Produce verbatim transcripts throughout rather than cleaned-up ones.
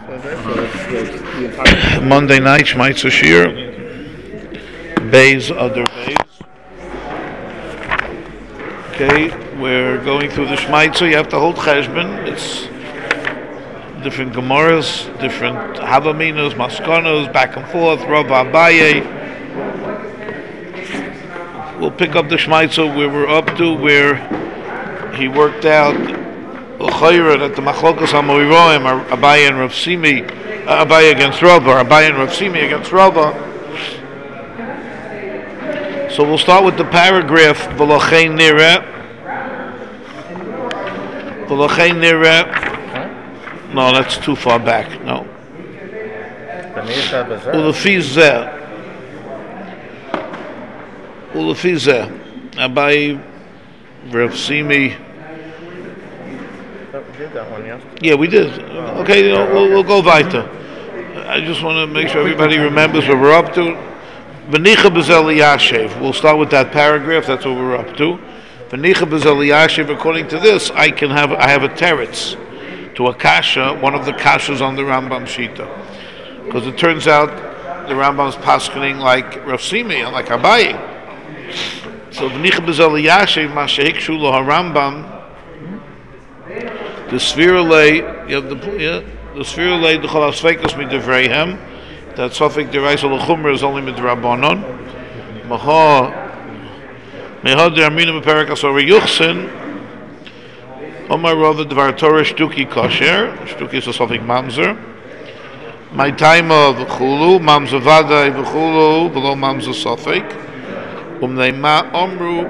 Monday night, Shmaitzer Shir, Bays, other Bays. Okay, we're going through the Shmaitzer. You have to hold Cheshbon. It's different Gemaras, different Havaminos, Maskonos, back and forth, Rav Abaye. We'll pick up the Shmaitzer where we're up to, where he worked out that the Machlokas HaMoiroim are Abaye and Rav Simi, uh, Abaye against Rava, or Abaye and Rav Simi against Rava. So we'll start with the paragraph V'lochein nireh. V'lochein nireh. No, that's too far back. No. Ulefi zeh. Ulefi zeh. Abaye, Rav Simi. We did that one yesterday. Yeah, we did. Okay, you know, we'll, we'll go weiter. I just want to make sure everybody remembers what we're up to. V'nicha b'zel liyashev. We'll start with that paragraph. That's what we're up to. V'nicha b'zel liyashev. According to this, I can have I have a teretz to a kasha, one of the kashas on the Rambam Shita, because it turns out the Rambam's paskening like Rav Simi and like Abaye. So v'nicha b'zel liyashev ma shehikshu lo harambam. The spherule, you have the yeah, the spherule the cholas feikus midivreihem. That suffix deraisa l'chumra is only midrabanon. Maha mehad de'amina beperak asori yuchsin. Omar Rava dvar Torah shtuki kosher. Shtuki is a suffix mamzer. My time of chulu mamzer vadai v'chulu below mamzer suffix. Umnei ma omru.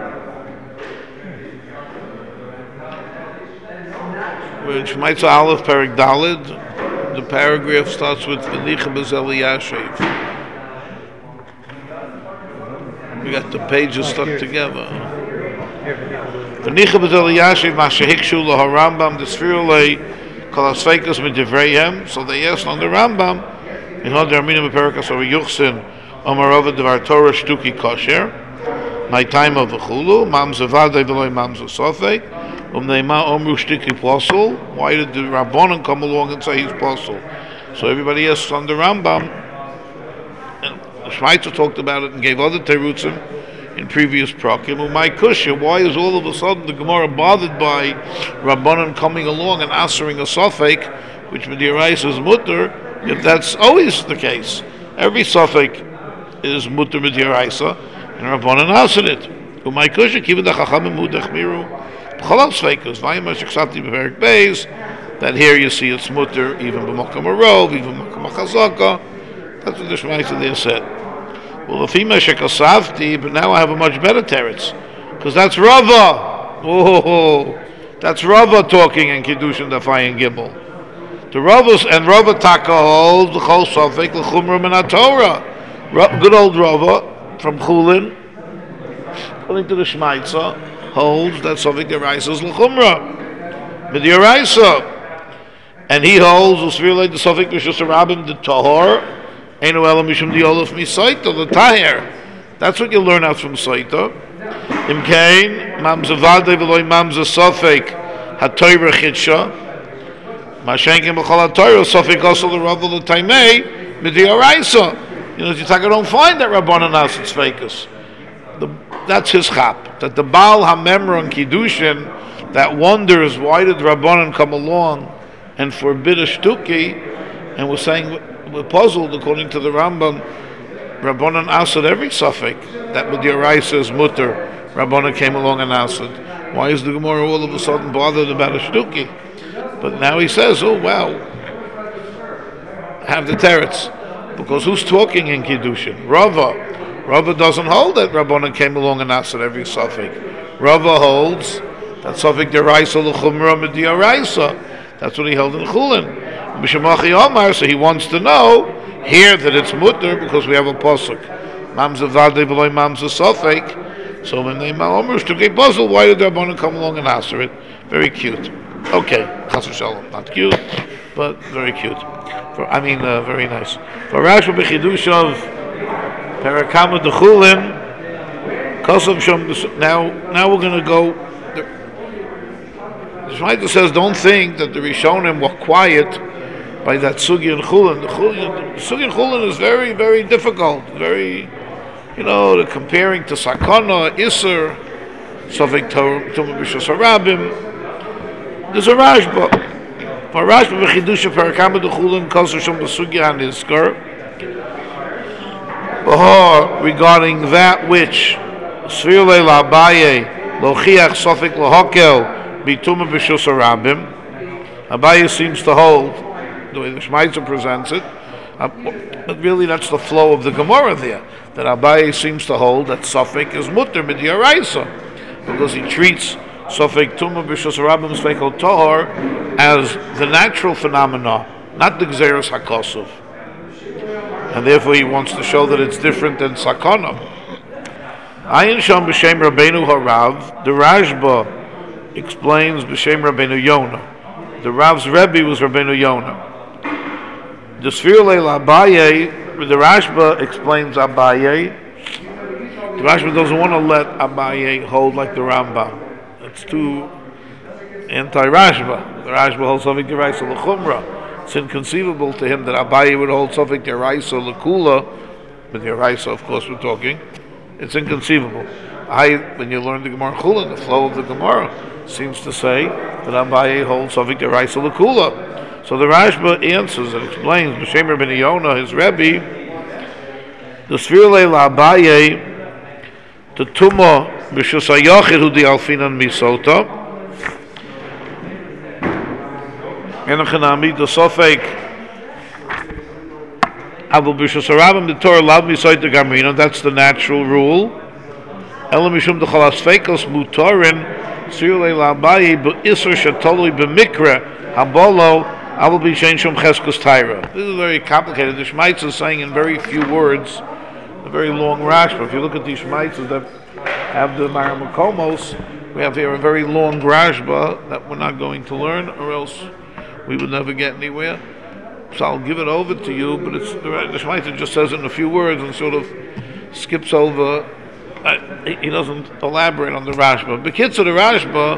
In Shmaitzer Aleph Perik Dalid, the paragraph starts with V'nicha b'zel liyashev. We got the pages stuck together. V'nicha b'zel liyashev ma shehikshu lo harambam the spherule kol hasfeikus midivreihem. So they asked on the Rambam, in Hod Armina b'perikas or Yuchsin Omar Rava dvar Torah shtuki kosher. My time of the chulu mamzer vadei v'loy mamzer sofek. Why did the Rabbanon come along and say he's apostle? So everybody asks on the Rambam, and the Shmaitzer talked about it and gave other terutzim in previous prakim. My kusha, why is all of a sudden the Gemara bothered by Rabbanon coming along and answering a sofek, which Mediarais is mutter, if that's always the case? Every sofek is mutter Mediaraisa, and Rabbanon answered it. My kusha, kiva da chachamim mudach miru. That here you see it's mutter even b'makam arov, even b'makam achazaka. That's what the Shmaitzer there said. Well, if he meshekasavti, but now I have a much better teretz, because that's Rava. Oh, that's Rava talking in Kiddushin Dafai and Gimel. The Ravas and Rava Taka holds the whole suffix l'chumra min Torah. Good old Rava from Chulin, according to the Shmaitzer, holds that Sofik Deraisa is l'chumra, Midyaraisa, and he holds the sphere like the Sofik Rishus Rabim the Tahor, Einu Elam Mishum Diolaf Misaita the Tahir. That's what you learn out from Saita. Imkain Mamza Vadei V'Loi Mamza Sofik HaTorah Chitsha Mashenkim B'Chol HaTorah Sofik also the Rav the Taimei Midyaraisa. You know, if you don't find that Rabbanan Asetz Feikus. That's his chap. That the Baal HaMemron Kiddushin that wonders why did Rabbanan come along and forbid a shtuki, and we're saying we're puzzled according to the Rambam. Rabbanan answered every suffix that Midyaraisa is mutter. Rabbanan came along and answered. Why is the Gemara all of a sudden bothered about a shtuki? But now he says, oh wow, have the teretz, because who's talking in Kiddushin? Rava. Rava doesn't hold that Rabbanan came along and answered every suffix. Rava holds that suffix deraisa l'chumra midyaraisa. That's what he held in Chulin. B'shemachi Omar, so he wants to know here that it's mutter because we have a pasuk. Mamza vadei v'loy mamza suffix. So when they ma'omers took a puzzle, why did Rabbanan come along and answer it? Very cute. Okay, chas v'shalom, not cute, but very cute. For, I mean, uh, very nice. For Rashi b'chidush of Parakama Dechulin, Kosom Shom. Now, now we're going to go. The Shmaitzer says, don't think that the Rishonim were quiet by that sugi and chulin. The chulin, the sugi and chulin is very, very difficult. Very, you know, the comparing to sakana, iser, sofik tumah b'shus harabim. There's a Rashba. For Rashba v'chidusha parakama d'chulin koser shum b'sugi hanizkar. Bahar regarding that which Svirle la'abaye lochiach sofik lahokel b'tumah b'shus harabim. Abaye seems to hold the way the Shmaitzer presents it, uh, but really that's the flow of the Gemara there. That Abaye seems to hold that Sofik is mutter midiyaraisa, because he treats Sofik Tumah B'Shus Harabim Sfeikol Tohar as the natural phenomena, not the Gzeros HaKosov. And therefore he wants to show that it's different than Sakana. Ayin Sham B'Shem Rabbeinu Harav, the Rashba explains B'Shem Rabbeinu Yonah. The Rav's Rebbe was Rabbeinu Yonah. The Sfirle Abaye, the Rashba explains Abaye. The Rashba doesn't want to let Abaye hold like the Rambam. It's too anti-Rashba. The Rashba holds Sofik Deraisa L'Chumra. It's inconceivable to him that Abaye would hold Sofik Deraisa L'Kula, but Deraisa, of course, we're talking. It's inconceivable. I, when you learn the Gemara Chulin, the flow of the Gemara seems to say that Abaye holds Sofik Deraisa L'Kula. So the Rashba answers and explains, B'Shem Rabbeinu Yonah, his Rebbe, the Sfirle La'abaye, the Tumah B'Shus HaYachid Hu Di Alfinan Misota, and Chanami, the Sofek, Abu B'Shus HaRabim, the Torah Lav Misota Gamrina, that's the natural rule. Elam Mishum D'Chol HaSfeikos Mutarin, Sfirle La'abaye, B'Isr Shatolui B'Mikra, Habolo, I will be changed from Cheskus Tyra. This is very complicated. The Shmaitz is saying in very few words a very long Rashba. If you look at these Shmaitzes that have the Maramakomos, we have here a very long Rashba that we're not going to learn, or else we would never get anywhere. So I'll give it over to you, but it's the, the Shmaitz just says it in a few words and sort of skips over. Uh, he doesn't elaborate on the Rashba. The kids of the Rashba,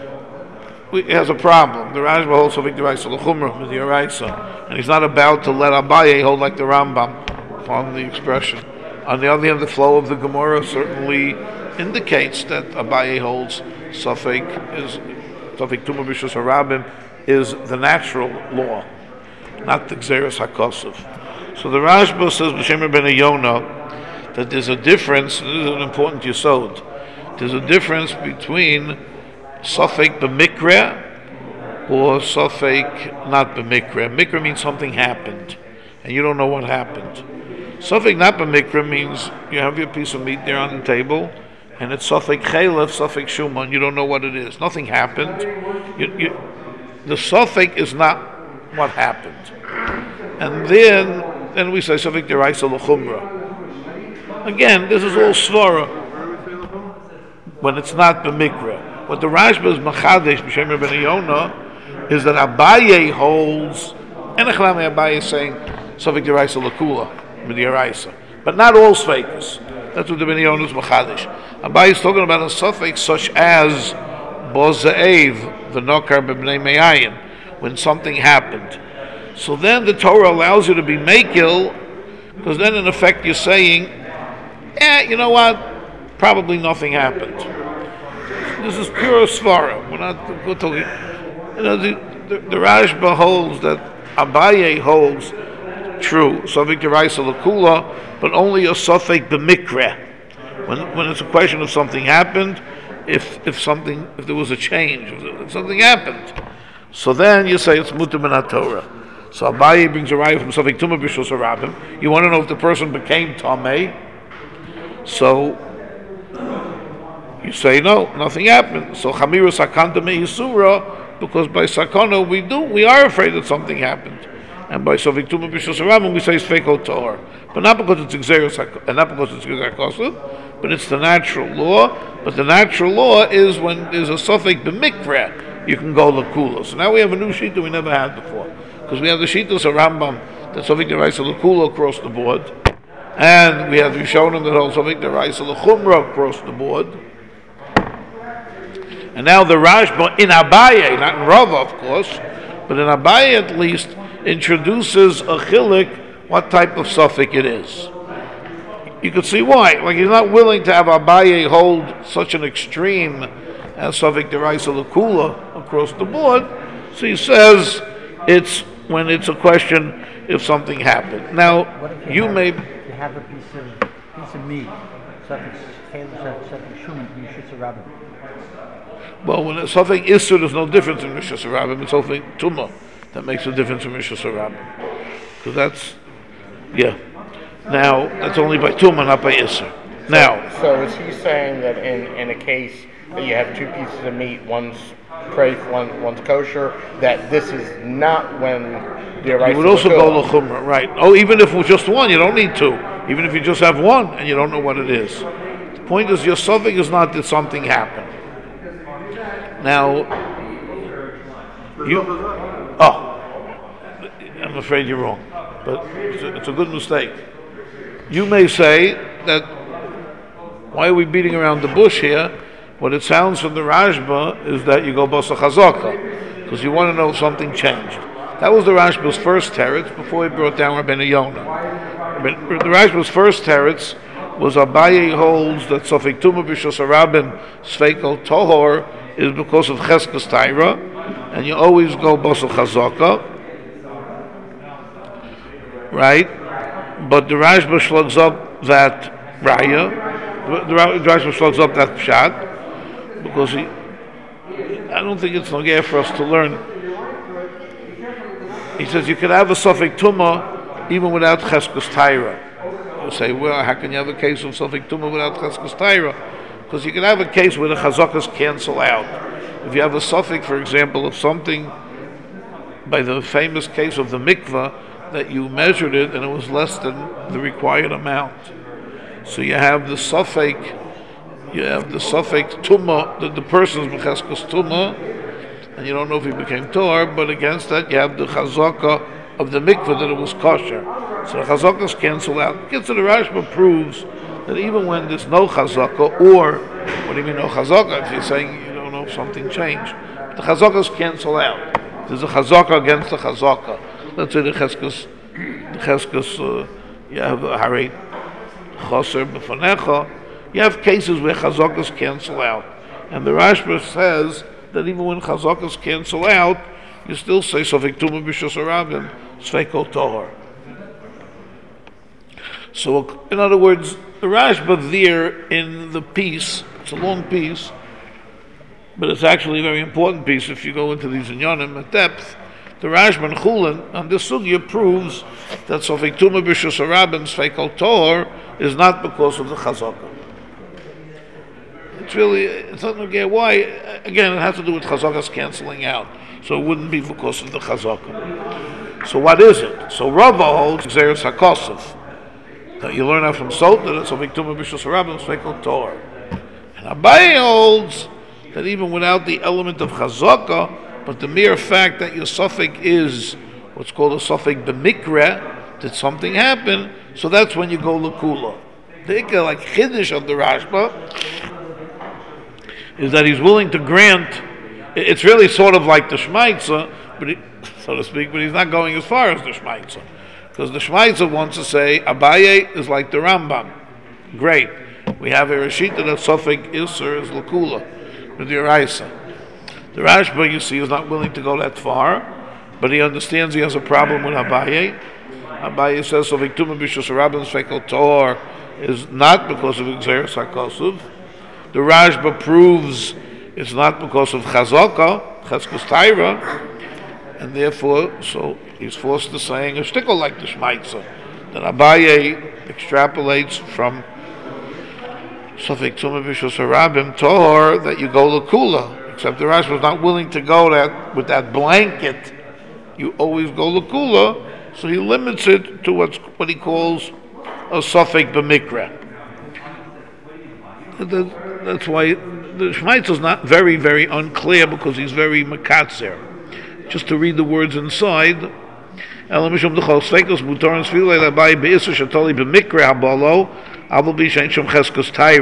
he has a problem. The Rashba holds Sofik Deraisa L'Chumra Midiyaraisa, and he's not about to let Abaye hold like the Rambam, upon the expression. On the other hand, the flow of the Gemara certainly indicates that Abaye holds Sofik is Sofik Tumah B'Shus Harabim is the natural law, not the Gzeros HaKosov. So the Rashba says B'Shem Rabbeinu Yonah that there's a difference. This is an important yesod. There's a difference between Sofek b'mikra or Sofek not b'mikra. Mikra means something happened, and you don't know what happened. Sofek not b'mikra means you have your piece of meat there on the table, and it's Sofek chaylev, Sofek shuman. You don't know what it is. Nothing happened. You, you, the Sofek is not what happened, and then then we say Sofek deraisa l'chumra. Again, this is all svara when it's not b'mikra. What the Rashba is Machadesh B'Shem Rabbeinu Yonah is that Abaye holds, and Echlami Abaye is saying Sofik Deraisa L'Kula Midiyaraisa, but not all Sfeikus. That's what the Rabbeinu Yonah is Machadesh. Abaye is talking about a Sofik such as Bozaev, the Nokar B'Bnei Me'ayin, when something happened. So then the Torah allows you to be Mekil, because then in effect you're saying, eh, you know what? Probably nothing happened. This is pure svara. We're not we're talking. You know, the, the, the Rashba holds that Abaye holds true Sofik Deraisa L'Kula, but only a Sofik b'mikra. When when it's a question of something happened, if if something if there was a change, if something happened, so then you say it's mutar min Torah. So Abaye brings a raya from Sofik Tumah B'Shus Harabim. You want to know if the person became Tameh, so you say no, nothing happened. So Chamiru Sakanta Me'isura, because by Sakana we do, we are afraid that something happened. And by Sofik Tumah B'Shus Harabim we say it's Feikol Tohar. But not because it's Gzeros, and not because it's Gzeros HaKosov, but it's the natural law. But the natural law is when there's a Sofik B'Mikra, you can go L'Kula. So now we have a new sheet that we never had before. Because we have the Shitas of Rambam, that Sofik Deraisa L'Kula across the board. And we have Rishonim that holds Sofik Deraisa L'Chumra across the board. And now the Rashba in Abaye, not in Rava of course, but in Abaye at least, introduces a chilik, what type of suffix it is. You could see why. Like he's not willing to have Abaye hold such an extreme as suffix deraisa l'kula across the board. So he says it's when it's a question if something happened. Now you, you have, may you have a piece of piece of meat, suffix suffix shuman, yishutz rabbin. Well, when it's something Isser, there's no difference in Rishus Rabbim. It's something Tumah that makes a difference in Rishus Rabbim. Because that's, yeah. Now, that's only by Tumah, not by Isser. Now. So is he saying that in, in a case that you have two pieces of meat, one's treif, one, one's kosher, that this is not when the Araisa You would also go L'chumrah, right. Oh, even if it was just one, you don't need two. Even if you just have one and you don't know what it is. The point is, your suffix is not that something happened. Now, you, oh, I'm afraid you're wrong, but it's a, it's a good mistake. You may say that, why are we beating around the bush here? What it sounds from the Rashba is that you go Basa Chazaka, because you want to know if something changed. That was the Rashba's first teretz before he brought down Rabbeinu Yonah. The Rashba's first teretz was Abaye holds that Sofik Tumah B'Shos Harabim Sveiko Tohor is because of Cheskes Taira, and you always go Basal Chazaka, right? But the Rashba slugs up that Raya, the Rashba slugs up that Pshat, because he, I don't think it's nogeh for us to learn. He says you can have a Sofik Tumah even without Cheskes Taira. You say, well, how can you have a case of Sofik Tumah without Cheskes Taira? Because you can have a case where the chazakas cancel out. If you have a suffix, for example, of something, by the famous case of the mikvah, that you measured it and it was less than the required amount. So you have the suffix, you have the suffix tumah, that the person's b'cheskes tumah, and you don't know if he became tor, but against that you have the chazaka of the mikvah that it was kosher. So the chazakas cancel out. Gets to the Rashba proves that even when there's no chazaka, or what do you mean no chazaka? If you're saying you don't know if something changed, the chazakas cancel out. There's a chazaka against the chazaka. Let's say the cheskes, the cheskes, uh, you have a harit chaser b'fanecha. You have cases where chazakas cancel out, and the Rashba says that even when chazakas cancel out, you still say Sofik Tumah B'Shos Harabim Sveiko Tohor. So, in other words, the Rashba there in the piece, it's a long piece, but it's actually a very important piece if you go into these inyanim at depth. The Rashba and Chulin on this sugya proves that Sofik Tumah B'Shos Harabim Sveiko Tohor is not because of the chazaka. It's really, it's not okay. Why? Again, it has to do with chazakas canceling out. So it wouldn't be because of the chazaka. So what is it? So Rava holds Xeris HaKosov. That you learn that from Sotah, that's Sofik Tumah B'Shos Harabim Sveiko Tohor. And Abaye holds that even without the element of chazaka, but the mere fact that your suffix is what's called a suffix b'mikra, did something happen, so that's when you go l'kula. The ikka, like chiddush of the Rashba, is that he's willing to grant, it's really sort of like the Shmaitza, but he, so to speak, but he's not going as far as the Shmaitza. Because the Shmaitza wants to say, Abaye is like the Rambam. Great. We have a Rashita that suffix Isser is Lakula, with the Araisa. The Rashba, you see, is not willing to go that far, but he understands he has a problem with Abaye. Abaye says, Sofik Tumah B'Shos Harabim Sveiko Tohor is not because of Xeris HaKosov. The Rashba proves it's not because of Chazaka, Cheskes Taira, and therefore, so he's forced to saying a shtickle like the Shmaitza, that Abaye extrapolates from Sofik Tumah B'Shos Harabim Tohor that you go l'kula, except the Rashba is not willing to go that with that blanket. You always go l'kula, so he limits it to what's what he calls a Sofik b'mikra. That's why the Shmaitza is not very, very unclear because he's very makatzer. Just to read the words inside. Now the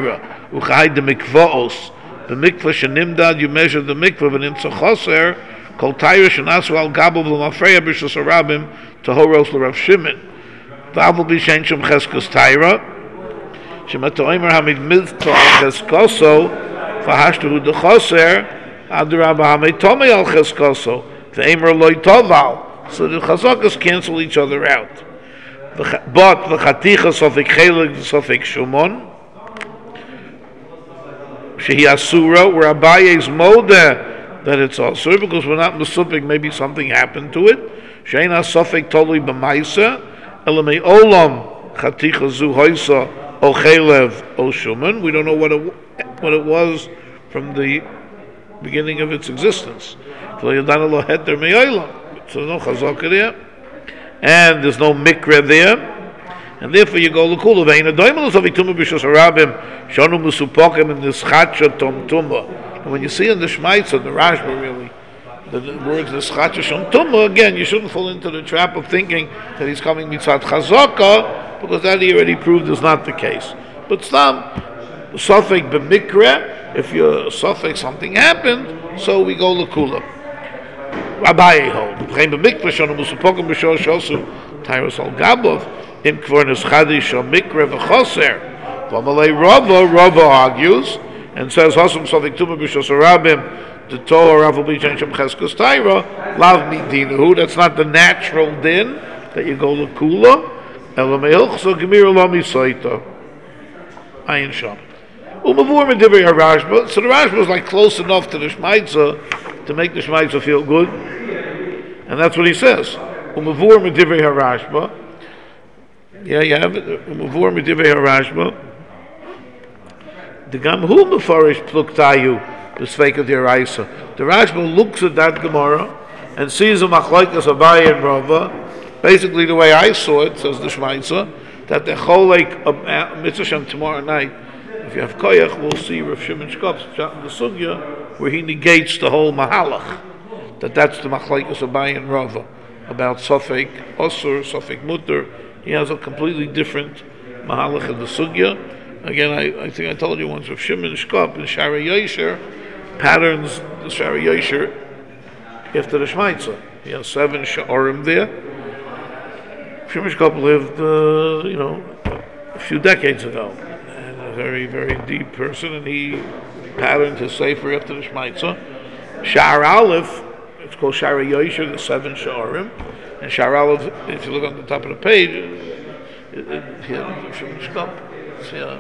mikvah, you measure the mikvah, and in tzachoser, Kol Taira shenasu al gabo v'lamafreya b'shus harabim tohoros l'Rav Shimon. V'aval b'shein shum cheskos Taira. Shemata oimer hamid mizto al cheskoso v'hashtahu dechoser adarabah hamid tomei al cheskoso v'emer loy toval. So the chazakas cancel each other out. But the chaticha sofik chelik sofik shumon shehi asura, where Abaye is moda that it's asur because we're not mesupik, maybe something happened to it. Sheina sofik totally b'maisa elamei olam chaticha zu hoisa o chelev o shumon. We don't know what it what it was from the beginning of its existence. So no chazaka there, and there's no mikra there, and therefore you go l'kula ve'ina doimelos avituma b'shus harabim shonu musupokim in this chacha tom tumba. And when you see in the Shmaitza, the Rashba really, the, the words the chacha tom tumba, again, you shouldn't fall into the trap of thinking that he's coming mitzat chazaka, because that he already proved is not the case. But some sofek b'mikra, if you're sofek something happened, so we go l'kula. Abaye hold. V'chein b'mikra shonu musupokim b'shor shosu Tyrus al Gabov im kvornus chadish al mikra v'choser. V'amalei Rava, Rava argues and says Hasam sofek tuma b'shos harabim the Torah Rav b'chein shum cheskos Taira lav midinahu. That's not the natural din that you go l'kula. Elamei so gemir lo misaita ayin sham. Umavur medivri harashba. So the Rashba was like close enough to the Shmaitza to make the Shmaitza feel good, and that's what he says. Umavur medivri harashba. Yeah, you have it. Umavur medivri harashba. The gamhu mefarish pluktayu b'sfeika d'Oraisa. The Rashba looks at that Gemara and sees a machlokes Abaye and Rava. Basically, the way I saw it, says the Shmaitza, that the cholek of Mitzvah tomorrow night. If you have koyach, we'll see Rav Shimon Shkop's shot in the sugya where he negates the whole mahalach. That that's the machlokes Abaye and Rava about sofek osur, sofek mutter. He has a completely different mahalach in the sugya. Again, I, I think I told you once, Rav Shimon Shkop in Shara Yosher patterns the Shara Yosher after the Shmaitza. He has seven sha'arim there. Shimon Shkop lived, uh, you know, a few decades ago. Very, very deep person, and he patterned his sefer after the Shmaitza. Sha'ar Aleph, it's called Shara Yosher, the seven Sha'arim, and Sha'ar Aleph, if you look on the top of the page, it, it, here, Shimon Shkop, it's here.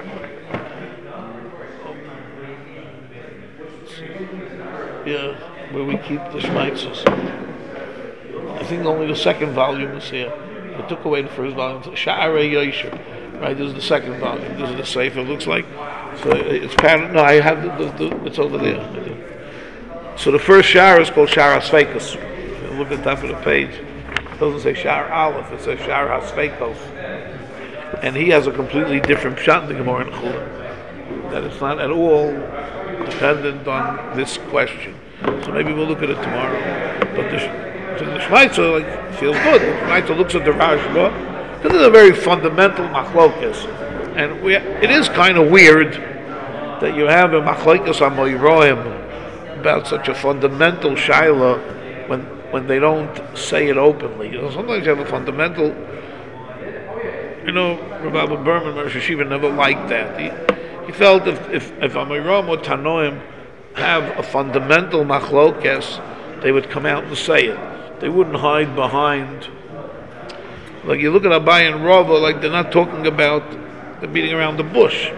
Yeah, where we keep the Shmaitzas. I think only the second volume is here. They took away the first volume. Sha'ar Yosher. Right, this is the second volume. This is the sefer. It looks like. So it's patterned. No, I have the, the, the it's over there. So the first shara is called Shara Sveikos. Look at the top of the page. It doesn't say Shara Aleph. It says Shara Sveikos. And he has a completely different pshat in the Gemara and Chulin. That it's not at all dependent on this question. So maybe we'll look at it tomorrow. But the, so the Shmaitza like feels good. The Shmaitza looks at the Rashba. This is a very fundamental machlokes, and we, it is kind of weird that you have a machlokes amoyroim about such a fundamental shaila when when they don't say it openly. You know, sometimes you have a fundamental. You know, Rabbi Berman, Rosh Hashiva never liked that. He, he felt if if if amoyroim or tanoim have a fundamental machlokes, they would come out and say it. They wouldn't hide behind. Like you look at Abaye and Rava, like they're not talking about the beating around the bush.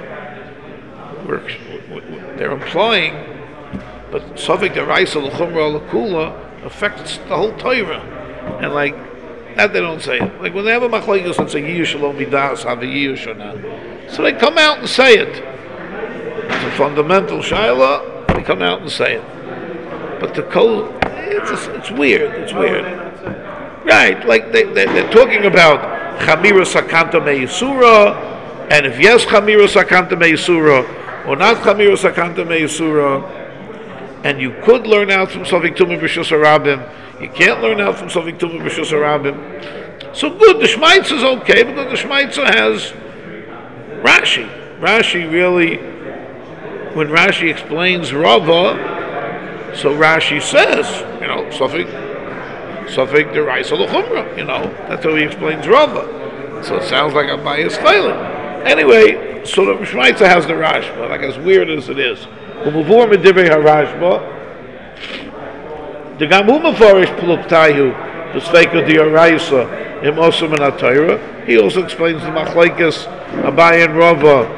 They're implying, but Sofek D'Oraisa l'chumra l'kula affects the whole Torah, and like that they don't say it. Like when they have a machlokes and say Yiyu Shalom Midas have a Yiyu Shana, so they come out and say it. It's a fundamental shaila. They come out and say it, but the code, it's a, it's weird. It's weird. Right, like they, they, they're talking about Chamira Sakanta Me'Yisura, and if yes, Chamira Sakanta Me'Yisura, or not Chamira Sakanta Me'Yisura, and you could learn out from Sofek Tumah B'Shus Harabim, you can't learn out from Sofek Tumah B'Shus Harabim. So good, the Shmaitza is okay, because the Shmaitza has Rashi. Rashi really, when Rashi explains Rava, so Rashi says, you know, Sufik, Sufik deraisa l'chumra. You know, that's how he explains Rava. So it sounds like Abaye is failing. Anyway, so the Shmaitza has the Rashba, like as weird as it is. Umuvur medivrei harashba, the gamu mafarish pluktayu, the sveika dioraisa im osam and atayra. He also explains the machlekes Abaye and Rava.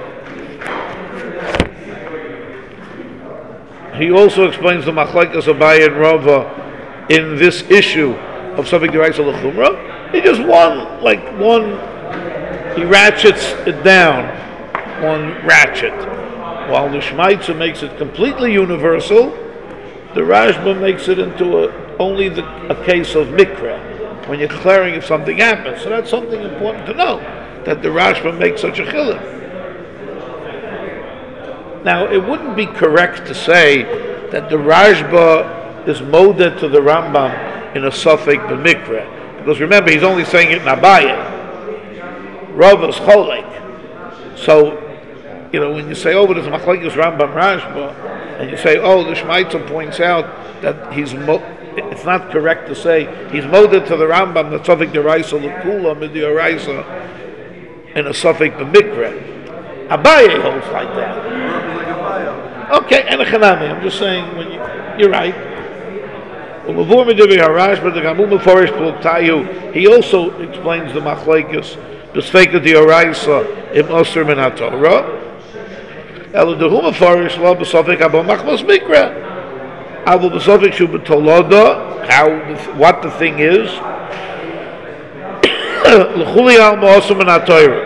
He also explains the machlekes Abaye and Rava in this issue of something deraisa l'chumra. He just one, like one, he ratchets it down, one ratchet. While the Shmaitza makes it completely universal, the Rashba makes it into a, only the, a case of mikra, when you're declaring if something happens. So that's something important to know, that the Rashba makes such a chiluk. Now, it wouldn't be correct to say that the Rashba is moded to the Rambam in a suffix b'mikra, because remember, he's only saying it in Abaye. Rava's cholek. So, you know, when you say, oh, but it's machlekes Rambam Rashba, and you say, oh, the Shmaitza points out that he's, mo- it's not correct to say he's moded to the Rambam, the suffix deraisa l'kula midioraisa, in a suffix b'mikra. Abaye holds like that. Okay, and a chanami. I'm just saying, when you, you're right. He also explains the machlekes, the sveika dioraisa im osir min haTorah. Elo dehu mefarish lo b'sofik abo machmas mikra. Abo b'sofik shu b'toloda, how what the thing is. L'chuli al ma'osir min haTorah.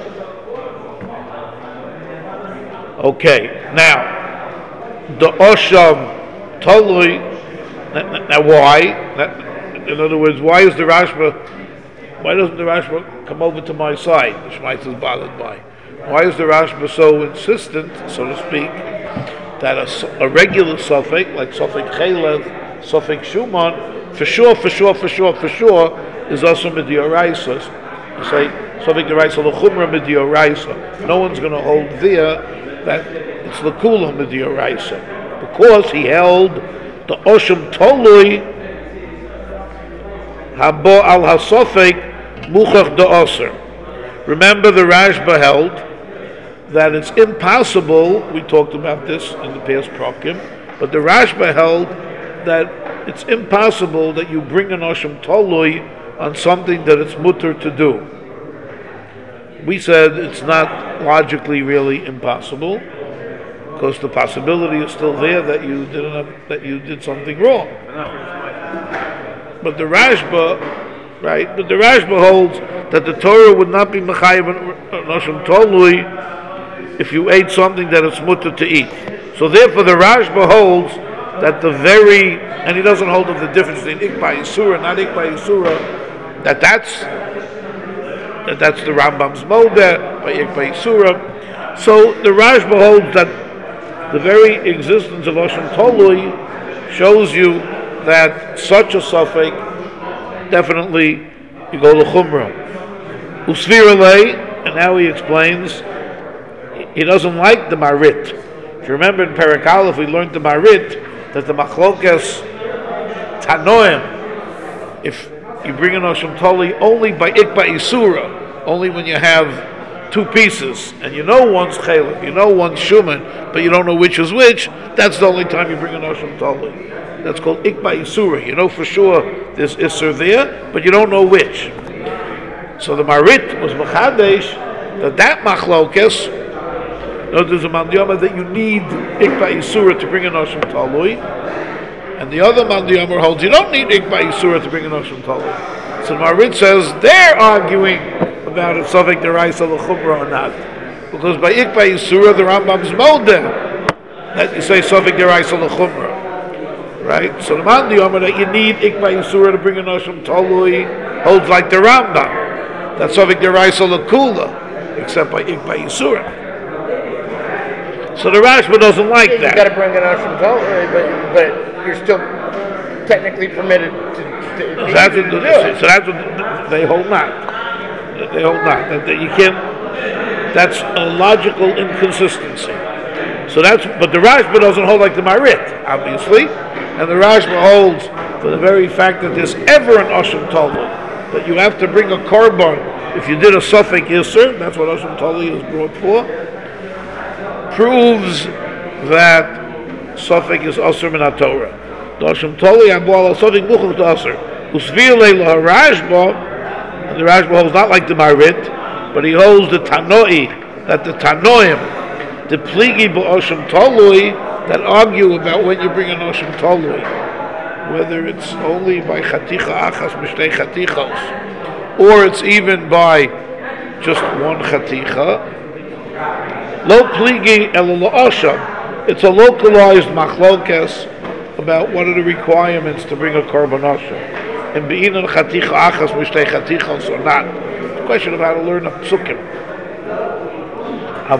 Okay, now the osham tolui. Now, why? In other words, why is the Rashba? Why doesn't the Rashba come over to my side? The Shmaitza is bothered by. Why is the Rashba so insistent, so to speak, that a, a regular suffix like suffix chelev, suffix shuman, for sure, for sure, for sure, for sure, is also midioraisa? You say suffix deraisa l'chumra midioraisa. No one's going to hold there that it's l'kula midioraisa, because he held the Osham Tolui Habo al Hasofek Muchach de Oser. Remember, the Rashba held that it's impossible, we talked about this in the past prokim, but the Rashba held that it's impossible that you bring an Osham Tolui on something that it's mutter to do. We said it's not logically really impossible, because the possibility is still there that you did not, that you did something wrong. But the Rashba, right? But the Rashba holds that the Torah would not be mechayev an osham tolui if you ate something that it's mutter to eat. So therefore, the Rashba holds that the very, and he doesn't hold of the difference between ikba yisura and not ikba yisura, that that's that that's the Rambam's moda by ikba yisura. So the Rashba holds that the very existence of Osham Tolui shows you that such a suffix definitely you go to Chumrah. Usviralei, and now he explains he doesn't like the Marit. If you remember in Perek Aleph we learned the Marit that the Machlokes Tanoim, if you bring an Osham Tolui only by Ikba Isura, only when you have two pieces, and you know one's chaylev, you know one's shuman, but you don't know which is which, that's the only time you bring an osham tolui. That's called ikba isura. You know for sure there's isur there, but you don't know which. So the Marit was machadesh that that machlokes, no, there's a mandiyama that you need ikba isura to bring an osham tolui, and the other mandiyama holds you don't need ikba isura to bring an osham tolui. So the Marit says they're arguing about if suffix deraisa l'chumra or not, because by ikba yisura the Rambam's modeh that you say suffix deraisa l'chumra, right? So the man the Yomer that you need ikba yisura to bring an osham tolui holds like the Rambam that suffix deraisa l'kula, except by ikba yisura. So the Rashba doesn't like yeah, you that. You got to bring an osham tolui, but but you're still technically permitted to. to so, that's what the, so that's what they hold not. They hold not that, that you can't. That's a logical inconsistency. So that's, but the Rashba doesn't hold like the Marit, obviously, and the Rashba holds for the very fact that there's ever an Osham Tolu, that you have to bring a korban if you did a Suffolk Yisr, that's what Osham Tolu is brought for, proves that Suffolk is Osir min HaTorah. The Osham Tolu Yambal Suffolk Muchach to Osir. Usvir Leila Rashba, and the Rashba holds not like the Marit, but he holds the Tanoi, that the Tanoim, the Pligi B'Osham Tolui, that argue about when you bring an Osham Tolui, whether it's only by Chaticha Achas Mishtei Chatichos, or it's even by just one Chaticha. Lo Pligi El Lo Osham. It's a localized machlokes about what are the requirements to bring a korban Osham. And Be'inan Chaticha Achas Mishtei Chatichos or not. It's a question of how to learn a psukim. So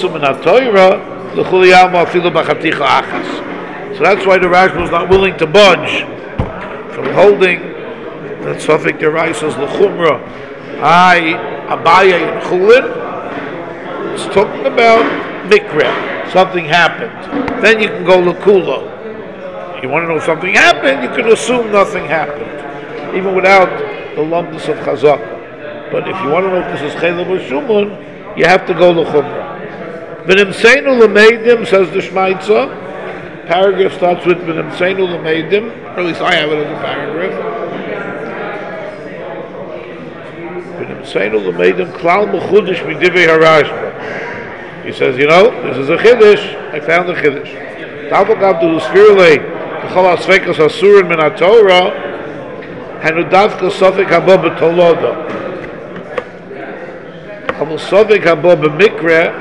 that's why the Rashba was not willing to budge from holding that Suffolk Derais is l'chumra. I Abaye and Chulin. It's talking about mikra. Something happened. Then you can go l'kula. You want to know if something happened, you can assume nothing happened, even without the lumdus of chazak. But if you want to know if this is chayla b'shumun, you have to go l'chumra. V'nimseinu l'meidim, says the Shmaitza. Paragraph starts with v'nimseinu l'meidim, or at least I have it as a paragraph. V'nimseinu l'meidim klal m'chudish midivei harashba. He says, you know, this is a chiddush. I found a chiddush. Tavagav du l'sfirlei k'chol ha'sveikas ha'surin min ha'torah hanu davka sofik habo b'toloda. Habo sofik habo b'mikra.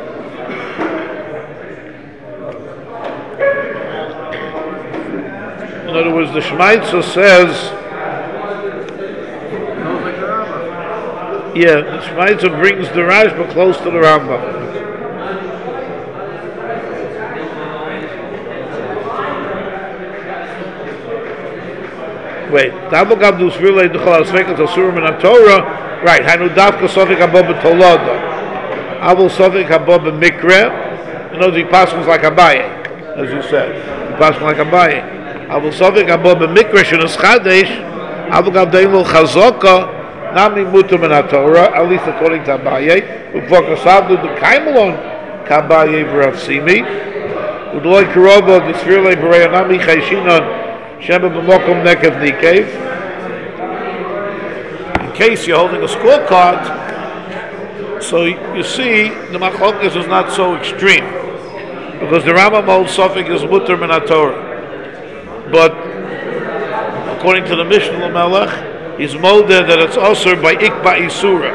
In other words, the Shmaitza says, yeah, the Shmaitza brings the Rashba close to the Rambam. Wait, Tabakab dus Virlei Duchal Asvekas Asurim in Torah, right? Hanu Davka Sofik Abob Toloda, Abul Sofik Abob Mikre. You know, the passions like Abaye, as you said, the passions like Abaye. Abul Sofik Abob Mikre Shenus Chadesh, Abakab Deimul Chazoka, Nami Mutum in Torah, at least according to Abaye. Ufokasabdu the Kaimelon Kabaye V'Ravsimi, Udloi Kirobo the Virlei Bereyanami Chayshinon. In case you're holding a scorecard, so you see the machlokas is not so extreme, because the Rambam holds Suffolk is mutter min HaTorah, but according to the Mishnah L'Melech, he's molded that it's also by ikba isura.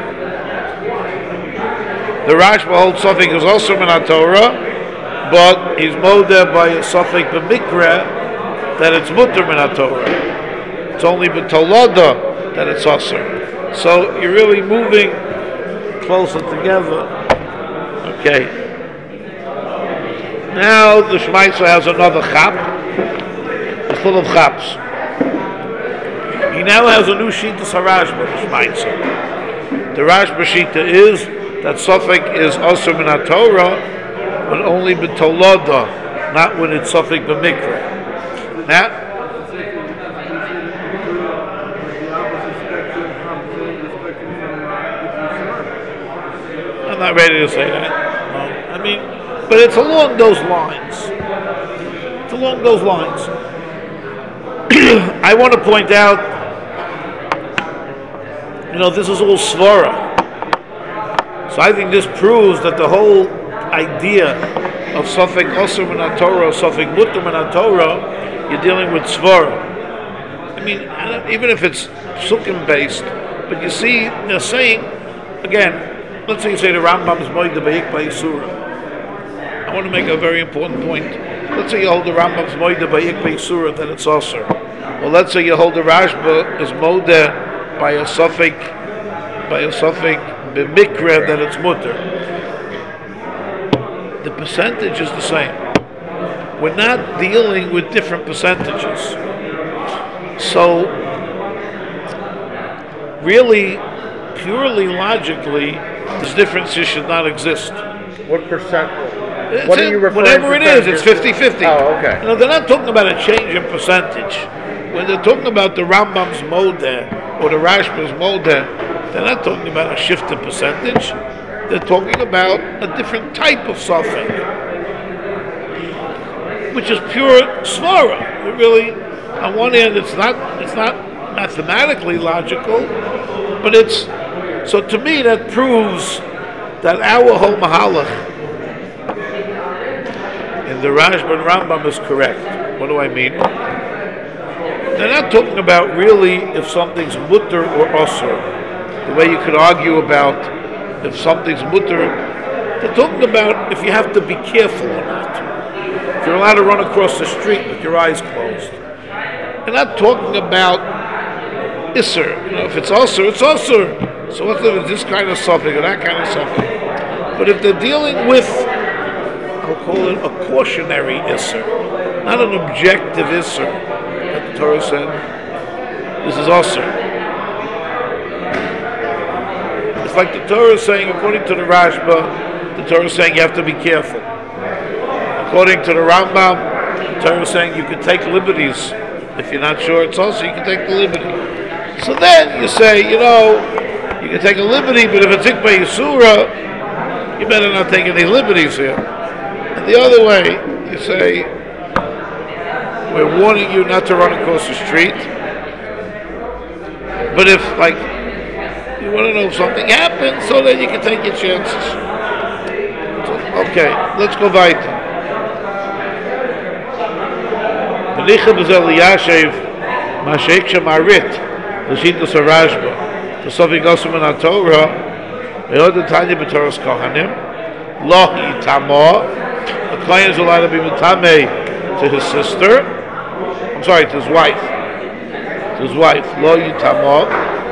The Rashba holds Suffolk is also min HaTorah, but he's molded by Suffolk b'mikra, that it's mutter min HaTorah. It's only b'toloda that it's asur. So you're really moving closer together. Okay. Now the Shmaitza has another chap. It's full of chaps. He now has a new sheet to Sarashba, the Shmaitza. The Rashba sheet is that Suffolk is asur min HaTorah, but only b'toloda, not when it's Suffolk b'mikra. Now, I'm not ready to say that. No. I mean, but it's along those lines. It's along those lines. I want to point out, you know, this is all svara. So I think this proves that the whole idea of Suffolk Osir min HaTorah, Suffolk Mutter min HaTorah, you're dealing with svara. I mean, even if it's sukkim based, but you see, they're saying, again, let's say you say the Rambam is moed b'ik b'isura. I want to make a very important point. Let's say you hold the Rambam is moed b'ik b'isura, then it's asur. Well, let's say you hold the Rashba is moed by a Suffolk, by a Suffolk b'mikra, that it's mutter. The percentage is the same. We're not dealing with different percentages. So, really, purely logically, this difference should not exist. What percent? It's What are you referring whatever to? it is, it's fifty-fifty. Oh, okay. You know, they're not talking about a change in percentage. when they're talking about the Rambam's Modeh or the Rashba's Modeh, they're not talking about a shift in percentage. They're talking about a different type of suffix, which is pure svara. It really, on one hand, it's not it's not mathematically logical, but it's so to me that proves that our whole mahalach in the Rashba and Rambam is correct. What do I mean? They're not talking about really if something's mutter or osur, the way you could argue about if something's mutter. They're talking about if you have to be careful or not. If you're allowed to run across the street with your eyes closed. They're not talking about isser. You know, if it's osur, it's osur. So what's if it's this kind of suffix or that kind of suffix? But if they're dealing with, I'll call it a cautionary isser, not an objective isser, that the Torah said, this is osur. It's like the Torah is saying, according to the Rashba, the Torah is saying you have to be careful. According to the Rambam, the Torah is saying you can take liberties. If you're not sure it's also, you can take the liberty. So then you say, you know, you can take a liberty, but if it's Ikba Yisura, you better not take any liberties here. And the other way, you say, we're warning you not to run across the street. But if, like, you want to know if something happens, so then you can take your chances. So, okay, let's go weiter. B'nicha b'zel liyashev ma'sheik shemarit l'shitas harashba t'sofi gosem in HaTorah ve'od Tanya b'Torah's Kohanim lo yitamo. A kohen is allowed to be mitame to his sister. I'm sorry, to his wife. To his wife. Lo yitamo.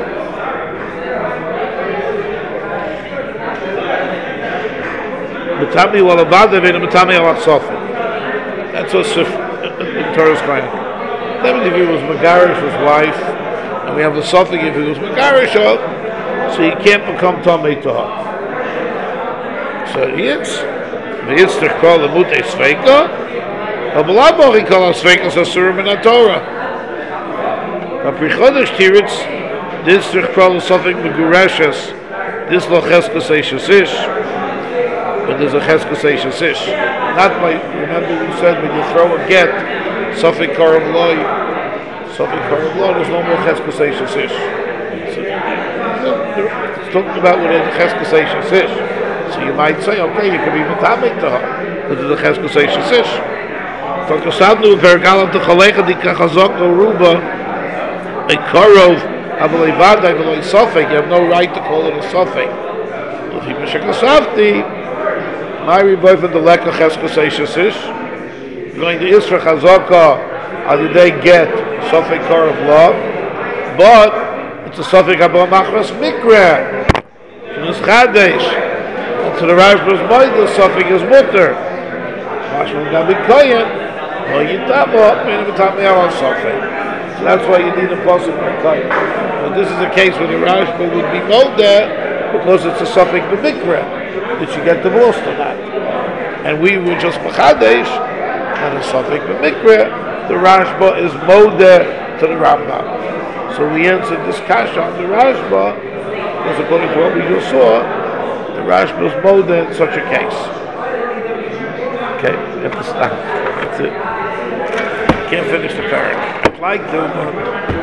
Mitame walavada ve'no mitame al sofi. That's what's in Torah's Kohanim. That means if he was megarish his wife, and we have the suffix if he was megarish her, so he can't become tamei to her. So he is. He is to call the mutei sveika. But b'labo he call sveika sasurim in HaTorah. But prichodesh tiritz, this to call the suffix megureshes, this lo cheskas eishasish. But there's a cheskas eishasish. Not by, remember we said when you throw a get, suffix karav loy, suffix karav loy, there's no more cheskas eishasish. So, it's talking about what is a cheskas eishasish. So you might say, okay, you can be metamik to her, but there's a cheskas eishasish. So kasadnu vergalam to chalecha di kachazok o ruba, a karov, avalevada, avalei suffix, you have no right to call it a suffix. If you mishakasavti, my boyfriend the lekha cheskas eishasish, going to Isra Chazaka, how did they get suffix car of love? But it's a suffix abba machras mikra. It's chadesh. And to the Rashba's mind, the suffix is mutter. Mashma gabi koyen, lo yitamo, meaning v'tamei al suffix. So that's why you need a pasuk of koyen. But this is a case where the Rashba would be molder because it's a suffix b'mikra. Did she get divorced or not? And we were just b'chadesh, and a suffix b'mikra, the Rashba is modeh to the Rambam. So we answered this kasha on the Rashba, because according to what we just saw, the Rashba is modeh in such a case. Okay, you have to stop. That's it. Can't finish the paragraph. I'd like to, but